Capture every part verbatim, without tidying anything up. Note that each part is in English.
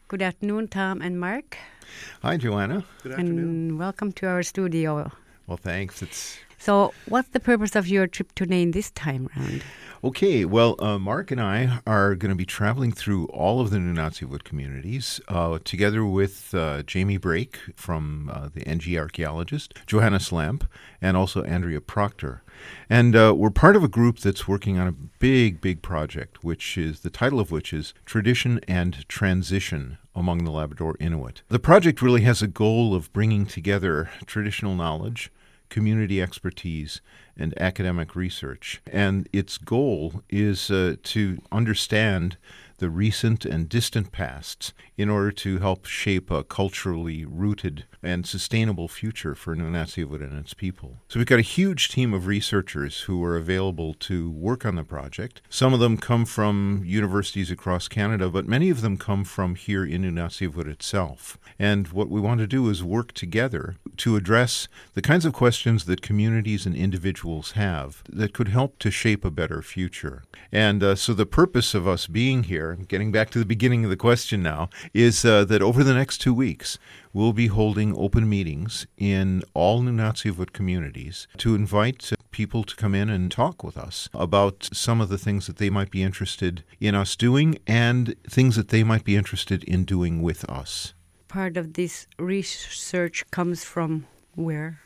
Good afternoon, Tom and Mark. Hi, Joanna. Good afternoon. And welcome to our studio. Well, thanks. It's So, what's the purpose of your trip to Nain this time round? okay. Well, uh, Mark and I are going to be traveling through all of the Nunatsiavut communities uh, together with uh, Jamie Brake from uh, the N G archaeologist, Johannes Lamp, and also Andrea Proctor. And uh, we're part of a group that's working on a big, big project, which is the title of which is Tradition and Transition among the Labrador Inuit. The project really has a goal of bringing together traditional knowledge, community expertise, and academic research. And its goal is uh, to understand the recent and distant pasts in order to help shape a culturally rooted and sustainable future for Nunatsiavut and its people. So we've got a huge team of researchers who are available to work on the project. Some of them come from universities across Canada, but many of them come from here in Nunatsiavut itself. And what we want to do is work together to address the kinds of questions that communities and individuals have that could help to shape a better future. And uh, so the purpose of us being here, getting back to the beginning of the question now, is uh, that over the next two weeks, we'll be holding open meetings in all Nunatsiavut communities to invite uh, people to come in and talk with us about some of the things that they might be interested in us doing and things that they might be interested in doing with us. Part of this research comes from where?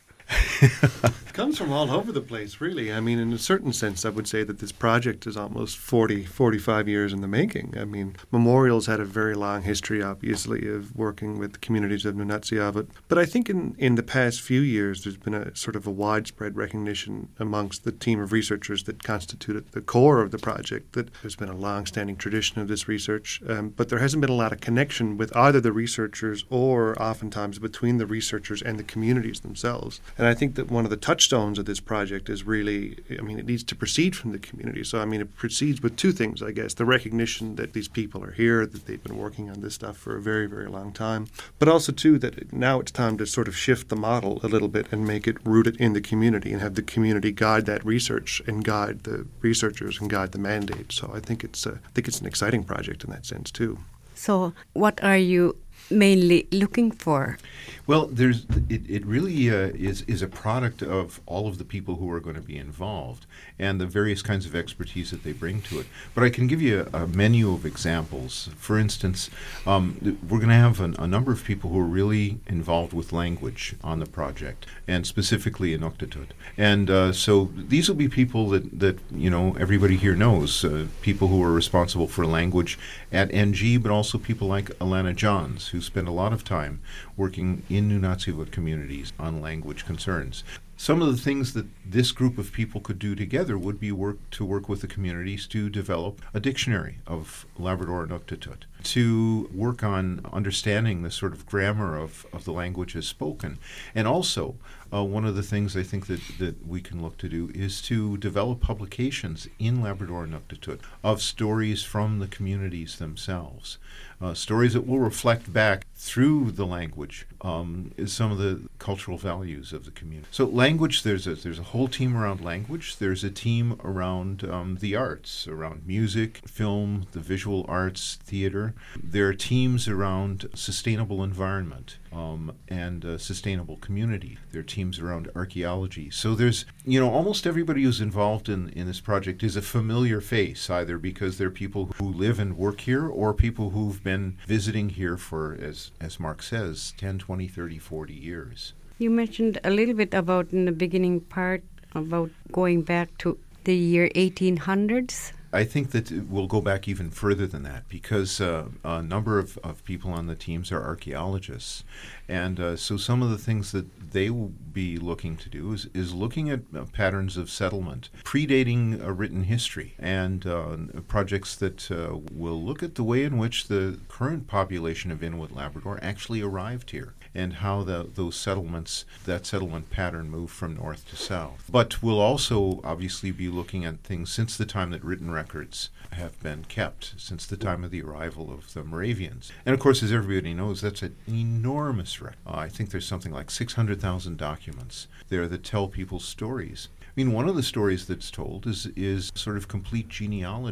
It comes from all over the place, really. I mean, in a certain sense, I would say that this project is almost forty, forty-five years in the making. I mean, Memorial's had a very long history, obviously, of working with communities of Nunatsiavut. But I think in, in the past few years, there's been a sort of a widespread recognition amongst the team of researchers that constituted the core of the project that there's been a long-standing tradition of this research, um, but there hasn't been a lot of connection with either the researchers or oftentimes between the researchers and the communities themselves. And I think that one of the touchstones of this project is really, I mean, it needs to proceed from the community. So, I mean, it proceeds with two things, I guess. The recognition that these people are here, that they've been working on this stuff for a very, very long time. But also, too, that now it's time to sort of shift the model a little bit and make it rooted in the community and have the community guide that research and guide the researchers and guide the mandate. So I think it's, a, I think it's an exciting project in that sense, too. So, what are you mainly looking for? Well, there's it, it really uh, is, is a product of all of the people who are going to be involved and the various kinds of expertise that they bring to it. But I can give you a, a menu of examples. For instance, um, we're going to have an, a number of people who are really involved with language on the project, and specifically Inuktitut. And uh, so these will be people that, that you know, everybody here knows, uh, people who are responsible for language at N G, but also people like Alana Johns, who spend a lot of time working in Nunatsiavut communities on language concerns. Some of the things that this group of people could do together would be work to work with the communities to develop a dictionary of Labrador Inuktitut, to work on understanding the sort of grammar of, of the languages spoken. And also, uh, one of the things I think that, that we can look to do is to develop publications in Labrador Inuktitut of stories from the communities themselves. Uh, stories that will reflect back through the language um, is some of the cultural values of the community. So language, there's a there's a whole team around language. There's a team around um, the arts, around music, film, the visual arts, theater. There are teams around sustainable environment um, and uh, sustainable community. There are teams around archaeology. So there's, you know, almost everybody who's involved in, in this project is a familiar face, either because they're people who live and work here or people who've been visiting here for, as, as Mark says, ten, twenty, thirty, forty years. You mentioned a little bit about in the beginning part about going back to the year eighteen hundreds. I think that we'll go back even further than that because uh, a number of, of people on the teams are archaeologists. And uh, so some of the things that they will be looking to do is, is looking at uh, patterns of settlement predating a written history and uh, projects that uh, will look at the way in which the current population of Inuit Labrador actually arrived here and how the, those settlements, that settlement pattern moved from north to south. But we'll also obviously be looking at things since the time that written records have been kept, since the time of the arrival of the Moravians. And of course, as everybody knows, that's an enormous record. Uh, I think there's something like six hundred thousand documents there that tell people's stories. I mean, one of the stories that's told is is sort of complete genealogy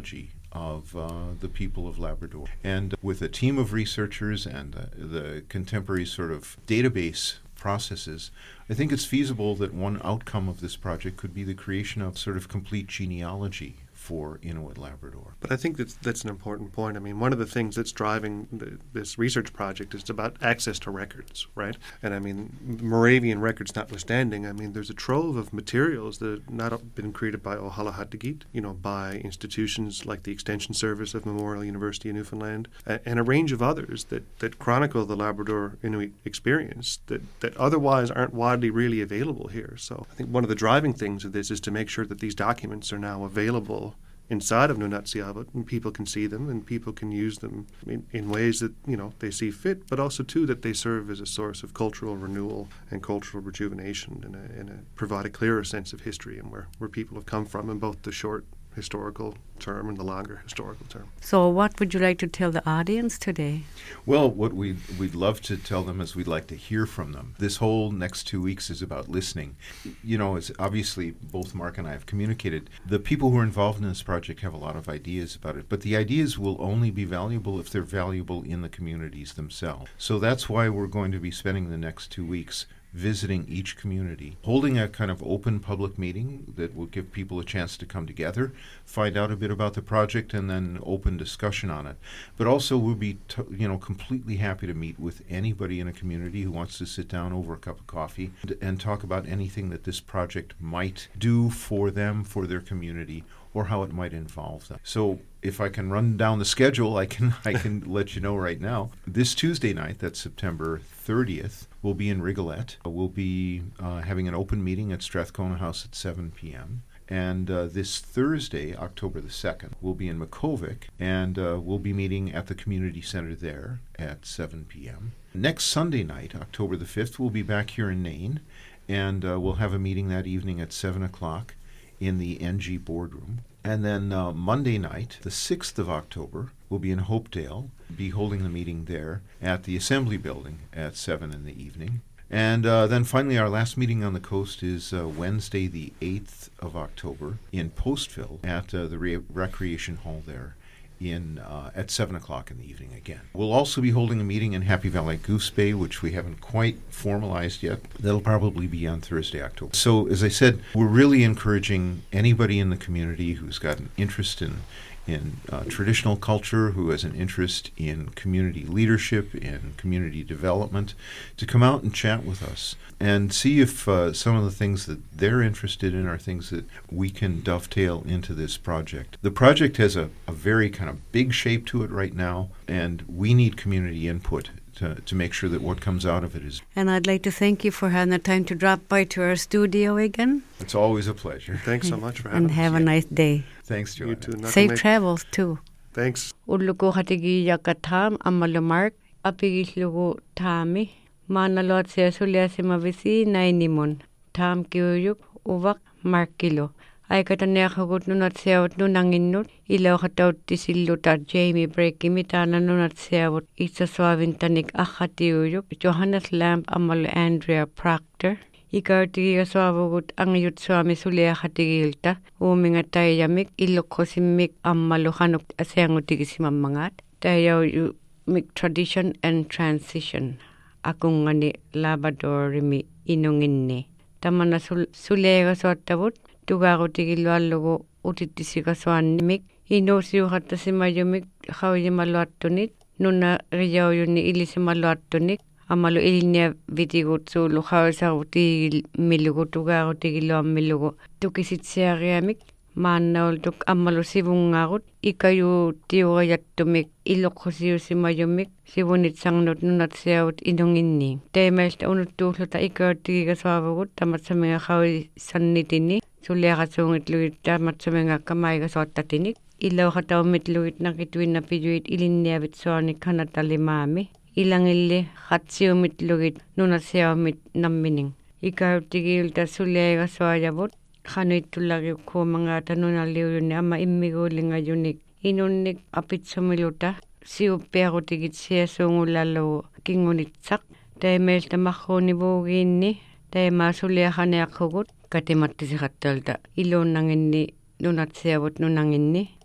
of uh, the people of Labrador. And with a team of researchers and uh, the contemporary sort of database processes, I think it's feasible that one outcome of this project could be the creation of sort of complete genealogy for Inuit Labrador. But I think that's, that's an important point. I mean, one of the things that's driving the, this research project is about access to records, right? And I mean, Moravian records notwithstanding, I mean, there's a trove of materials that have not been created by O'Halahadagit, you know, by institutions like the Extension Service of Memorial University of Newfoundland, and, and a range of others that, that chronicle the Labrador Inuit experience that, that otherwise aren't widely really available here. So I think one of the driving things of this is to make sure that these documents are now available inside of Nunatsiavut, and people can see them and people can use them in, in ways that, you know, they see fit, but also, too, that they serve as a source of cultural renewal and cultural rejuvenation and, a, and a, provide a clearer sense of history and where, where people have come from in both the short historical term and the longer historical term. So what would you like to tell the audience today? Well, what we'd, we'd love to tell them is we'd like to hear from them. This whole next two weeks is about listening. You know, as obviously both Mark and I have communicated, the people who are involved in this project have a lot of ideas about it, but the ideas will only be valuable if they're valuable in the communities themselves. So that's why we're going to be spending the next two weeks visiting each community, holding a kind of open public meeting that will give people a chance to come together, find out a bit about the project, and then open discussion on it. But also we'll be t- you know, completely happy to meet with anybody in a community who wants to sit down over a cup of coffee and, and talk about anything that this project might do for them, for their community, or how it might involve them. So if I can run down the schedule, I can I can let you know right now. This Tuesday night, that's September thirtieth, we'll be in Rigolette. We'll be uh, having an open meeting at Strathcona House at seven p.m. And uh, this Thursday, October the second, we'll be in Makkovik, and uh, we'll be meeting at the community center there at seven p.m. Next Sunday night, October the fifth, we'll be back here in Nain, and uh, we'll have a meeting that evening at seven o'clock in the N G boardroom. And then uh, Monday night, the sixth of October, we'll be in Hopedale, be holding the meeting there at the Assembly Building at seven in the evening. And uh, then finally, our last meeting on the coast is uh, Wednesday, the eighth of October, in Postville at uh, the Re- Recreation Hall there in uh, at seven o'clock in the evening again. We'll also be holding a meeting in Happy Valley Goose Bay, which we haven't quite formalized yet. That'll probably be on Thursday, October. So, as I said, we're really encouraging anybody in the community who's got an interest in in uh, traditional culture, who has an interest in community leadership, in community development, to come out and chat with us and see if uh, some of the things that they're interested in are things that we can dovetail into this project. The project has a, a very kind of big shape to it right now, and we need community input to, to make sure that what comes out of it is... And I'd like to thank you for having the time to drop by to our studio again. It's always a pleasure. Thanks so much for having us. And have us. a nice day. Thanks, Joanna. You too. Safe travels, too. Thanks. Uluko hatigi yakatam amalumark apigislugo tami manalot siya sulia si mavisi nainimon tam kiuyuk uvak markilo. Ay katanekagut nunat siyawat nunanginut ilaw kataw tisillutar Jamie Breaky mitana nunat siyawat isa swabintanik akhatiyuyuk Johannes Lamb amal Andrea Proctor. Ikaw tigiga swabugut ang yut swami sulia hatigilta uminga tayamik ilokosimik ammaluhanok asyango tigisimamangat tayaw yu mik tradition and transition akong ngani Labrador rimi inunginni tamana sul sulega swattabut tugago tigilwallogo utitisiga swanimik inosiuhatta simayumik hawyimaluattunit nuna riyawyunni ilisimaluattunik amalu ilnia vitigut sulu hawsaguti milugutugagutigilo milugu tukisitsiariamik maannaultuk amalu sivungagut ikayu tiurayattumik iloqqusiusimayumik sivunitsangnut nunatsiaut inunginni teemalta unuttuulluta ikautigigasaavugut tamatsamiga hawi sannitini suliaqasuungitluit tamatsamiga kamaiga soattatinik ilauqataumitluit nakituinna pijuit ilinniavit suanik hanatalimaami ilangilli hatsiumitlugit nunatsiaumit nammining ikautigilta suliaqasuajavut hanuitullagi kuumangata nunaliuyunni amma immiguulingayunik inunnik apitsumiluta siuppiaqutigit siasuungulallugu kingunitsaq taimeelta marruunivuugiinni taimaa suliaqaneaqqugut katimattisiqattalta iluunnanginni nunatsiavut nunanginni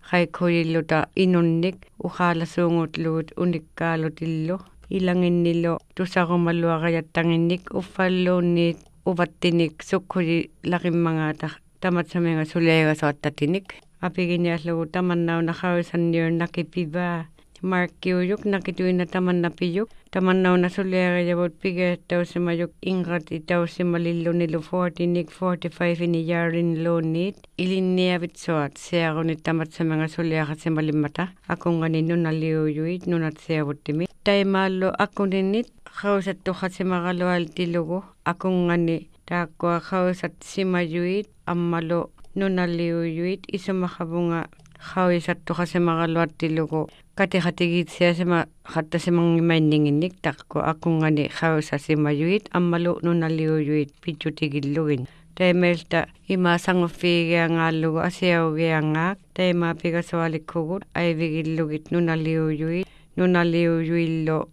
kaikhoilluta inunnik uqaalasunngutlugut unikkaalutillu ilanginnilo tusarumalluaqayattaginnik uffalluunniit uvattinik sukkuli laqimmangaata tamatsamenga suleegasoattatinik apiginiallugu tamannauna qausanniurnakipivaa markkiuyuk nakituina tamannapiyuk tamannauna suleegajavut pigeettausimayuk inqat itausimalillunilu fortinik forty-five ini yaarinluunniit ilinniavitsuat seaqunit tamatsamenga suleeqasimalimmata akungani nunaliuyuit nunat seavuttimi taimaallu akuninnit qausattuqasimaqalualtilugu akungani taakkua qausat simayuit ammalu nunaliuyuit isumaqavunga qausattuqasimaqaluattilugu katiqatigiitsiasima qattasimangimaininginnik taqku akungani qausasimayuit ammalu nunaliuyuit pitjutigillugin taimelta imaasanguffiigiangaallugu asiaugiangaak taimaapigassualikkugut aivigillugit nunaliuyuit nunaliuyuillo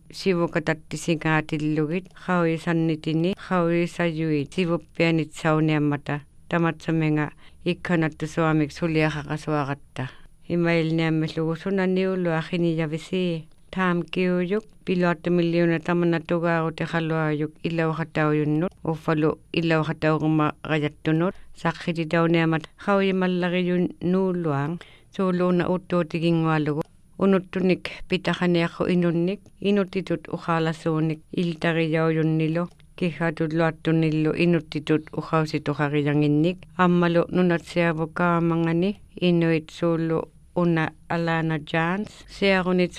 sivukatattisigaatillugit qauisannitini qauisayuit sivuppianitsauniammata tamatsamenga ikkanattusuamik suliaqaqasuaqatta imailniammallugu sunaniullu aqiniyavisi taamkiuyuk piluattamilliuna tamannatugaaruti qaluayuk ilauqatauyunnut uffalu ilauqatauquma qajattunut saqqititauniamat qauyimallaqiyun nuulluang suuluuna uttuutigingualugu unuttunik pitaqaniaqqu inunnik inuttitut uqaalasuunik iltariyaujunnilu kihatut luattunillu inuttitut uqausituqariyanginnik ammalu nunatsiavukaamangani inuit suulu una Alana Jans seaqunit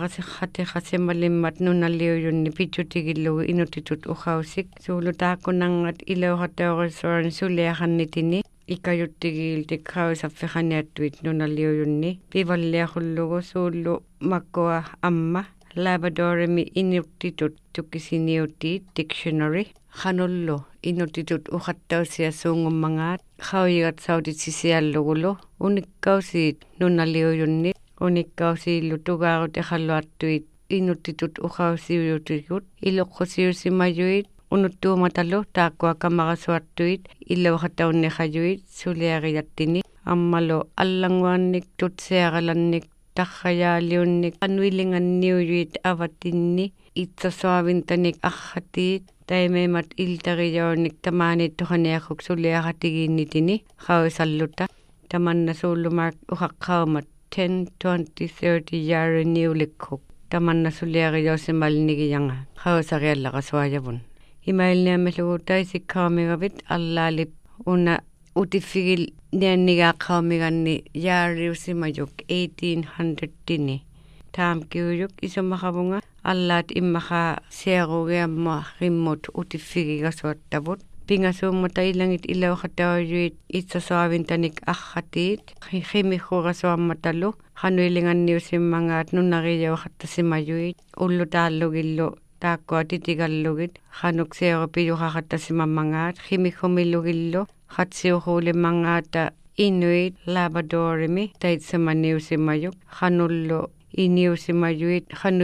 suleaqasiqatiqasimalimmat nunaliuyunni pitjutigillugu inuttitut uqausik suulu taaqkunangat ilauqatauqissuarni suleaqannitini ikayuttigiiltik qausaffiqaniattuit nunaliuyunni pivalliaqullugu suullu makkua amma labadorimi inuttitut tukisiniutiit dictionary qanullu inuttitut uqattausiassuungummangaat qauyigat sautitsisiallugulu unikkausiit nunaliuyunni unikkausiillu tugaaruti qalluattuit inuttitut uqausiuyutigut iluqqusiyusimayuit unuttuumatalu taakkua kamaqasuattuit illauqataunniqajuit suliaqiyattini ammalu allanguannik tutseaqalannik taqqayaaliunnik anuilinganniuyuit avattinni itsasoavintanik aqhatiit taimeemat iltariyaunnik tamaanittuqaniaquk suliaqatigiinnitini qausalluta tamanna suullumaak uqaqqaumat ten twenty thirty yaariniulikkuk tamanna suliaqiyausimalnigiyanga qausariallaqasuajavun imailniammallugu taisikkaamigavit allaalip una utifigil niannigaaqaumiganni yaariusimayuk eighteen hundred tini taamkiuyuk isumaqavunga allaat immaqa seaqugiamma rimmut utifigigasuattavut pingasuummata ilangit ilauqatauyuit itsasoavintanik aqhatiit qimiqquqasuammatalu qanuilinganniusimmangaat nunariyauqattasimayuit ullutaallugillu taakkua titigallugit qanuk seequpiyuqaqattasimammangaat qimiqhumillugillu qatsiuquulimmangaata inuit labadorimi taitsamaniusimayuk qanullu iniusimayuit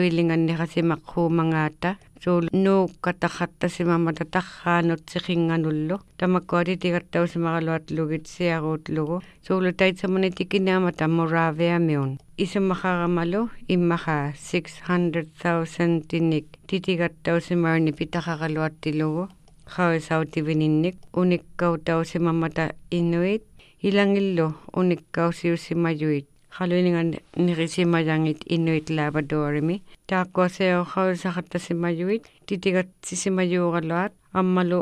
qanuilinganniqasimaqquumangaata suul nuukkataqattasimamata taqqaanutsiqinganullu tamakkuatitigattausimaqaluatlugit siaruutlugu suulu taitsamanitikineamata Moraviamiun isumaqaramalu immaqa six hundred thousand tinik titigattausimarni pitaqaqaluattilugu qausautivininik unikkauttausimamata inuit ilangillu unikkausiusimayuit qaluiningan nirisimayangit inuit labadorimi taakkua qausaqattasimayuit titigatsisimayuuqaluat ammalu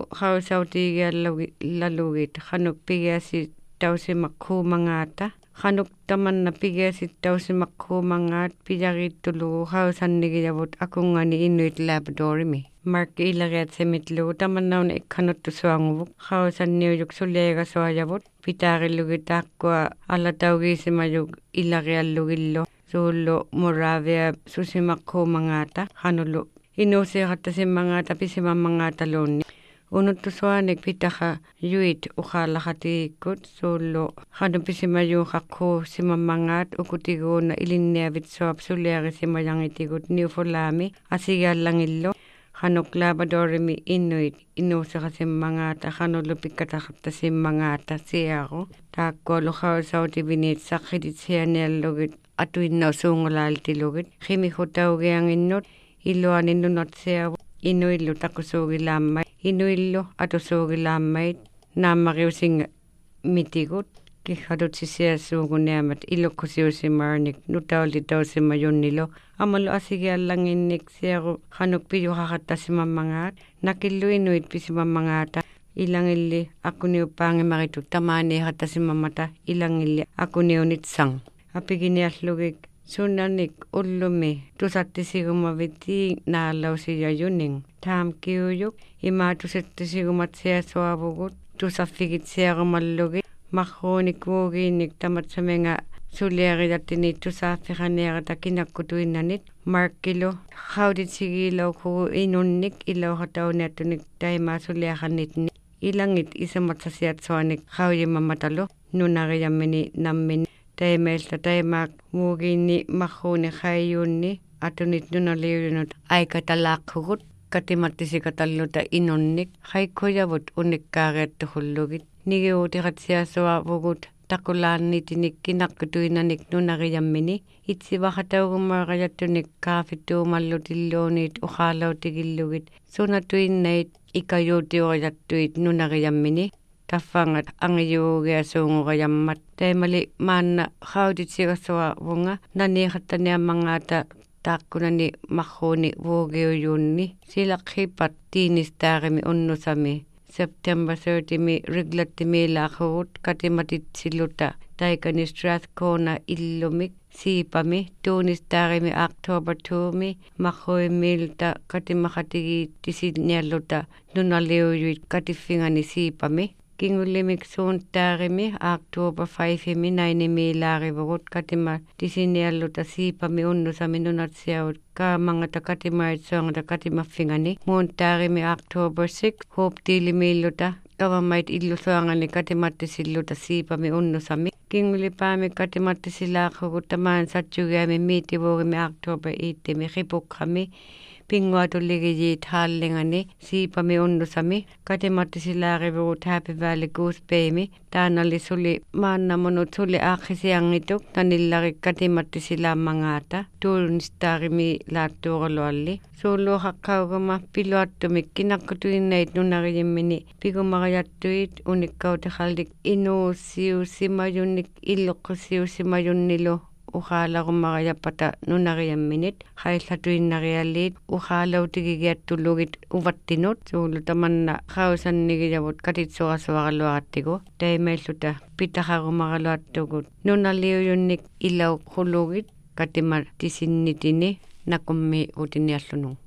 qausautigiallalugit qanuk pigiasi tausimaqquumangaata qanuk tamanna pigiasi tausimaqquumangaat piyagiittulugu qausannigiyavut akungani inuit labadorimi markki ilariatsemitlugu tamannauna ikkanuttusuanguvuk qausanniuyuk suleegasuajavut pitaarillugi taakkua allataugiisimayuk ilariallugillu suullu Moravia susimaqquumangaata qanullu inuusiiqattasimmangaata pisimammangaataluunni unuttusuanik pitaqa yuit uqaalaqatigikkut suullu qanu pisimayuuqaqquu simammangaat ukutiguuna ilinniavitsuap suliarisimayangitigut niufulaami asigiallangillu Hanok Labradorimi Inuit inuusaqasimmangata hanulupikkatartassimmangata siaru taakkualuqausautiviniit saqqititsianiallugit atuinnausungulaaltilugit qimihutaugianginnut illuaninnunarsiavu inuillu taqusuugilaamma inuillu atusuugilaamait naamariusinga mitigut kihatutsisiassuuguneamat ilukkusiusimaarnik nutaulitausimayunnilo amalu asigiallanginnik siaru qanuk piyuqaqattasimammangaat nakillu inuit pisimammangaata ilangilli akuniuppaangimaritut tamaaniiqattasimammata ilangilli akuniunitsang apiginiallugik sunnanik ullumi tusattisigumaviti naalausiyayuning taamkiuyuk imaatusettisigumatsiasuavugut tusaffigitsiarumallugit Mahronik vuogiinnik tamatsamenga suliaridattini tusaaffiqaniarata kinakkutuinnanit markkilu qautitsigiilau kugu inunnik ilauqatauniattunik taimaa suliaqannitni ilangit isamatsasiatsuanik qaujimamatalu nunariyammini nammini taimailta taimaak vuogiinni mahruuni qaiyuunni atunit nunaliuyunut aikatalaaqqugut katimattisikatalluta inunnik qaikkuyavut unikkaariattuhullugit nigiutiqatsiassuavugut taqulaannitinik kinaqqutuinanik nunariyammini itsivaxataugumaaqajattunik kaafittuumallutilluuniit uqaalautigillugit sunatuinnait ikayuutiuqajattuit nunariyammini taffangat angiyuugiasuunguqajammat taimali maanna qautitsiqassuavunga naniiqattaniammangaata taakkunani mahruuni vuogiuyuunni silaqqipat tiinistaarimi unnusami September thirtieth mi riglattimiilaaqugut katimatitsiluta taikani Strathcona illumik siipami tuunistaarimi October second mi maqhuimmiilta katimaqatigiittisinialluta nunaliuyuit katiffingani siipami kingullimik suuntaarimi October fifth mi nainimiilaarivugut katima tisinialluta siipami unnusami nunatsiaut kaamangata katimaitsuangata katimaffingani muuntaarimi October sixth huuptiilimiilluta kavamait illusuangani katimattisilluta siipami unnusami kingulipaami katimattisilaaqqugut tamaan satsugiami miitivuugimi October eighth mi qipuqqami pinguatulligijiit haallingani siipami unnusami katimattisilaarivugut Happy Valley Goose Baymi taanali suli maannamunut suli aaqqisiangituk tanillari katimattisilaammangaata tuunistaarimi laattuurulualli suuluuqaqqauguma piluattumik kinaqqutuinnait nunariyimmini pigumaqajattuit unikkauteqallik inuussiusimayunnik illuqqusiusimayunnilu uqaalaqumaqajappata nunariyamminit qaillatuinnarialliit uqaalautigigiyattullugit uvattinut suulutamanna qausannigijavut katitsuqasuaqaluaqattigu taimailluta pitaqarumaqaluattugut nunaliuyunnik ilau qullugit katima tisinnitini nakummi utiniallunung